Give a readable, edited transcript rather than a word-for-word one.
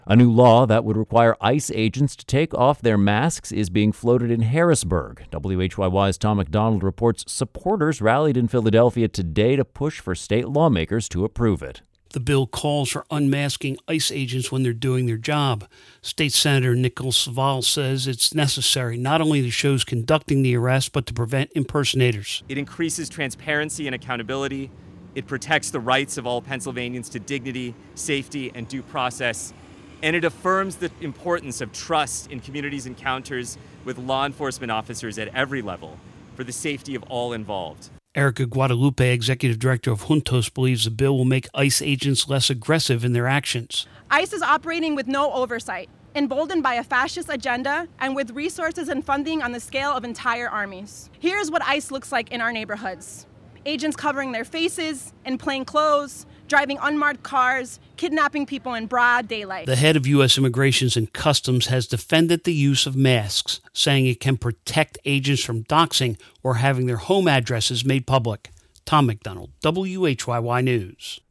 A new law that would require ICE agents to take off their masks is being floated in Harrisburg. WHYY's Tom McDonald reports supporters rallied in Philadelphia today to push for state lawmakers to approve it. The bill calls for unmasking ICE agents when they're doing their job. State Senator Nicole Saval says it's necessary not only to shows conducting the arrest, but to prevent impersonators. It increases transparency and accountability. It protects the rights of all Pennsylvanians to dignity, safety, and due process. And it affirms the importance of trust in communities' encounters with law enforcement officers at every level for the safety of all involved. Erica Guadalupe, executive director of Juntos, believes the bill will make ICE agents less aggressive in their actions. ICE is operating with no oversight, emboldened by a fascist agenda and with resources and funding on the scale of entire armies. Here's what ICE looks like in our neighborhoods. Agents covering their faces, in plain clothes, driving unmarked cars, kidnapping people in broad daylight. The head of U.S. Immigration and Customs has defended the use of masks, saying it can protect agents from doxing or having their home addresses made public. Tom McDonald, WHYY News.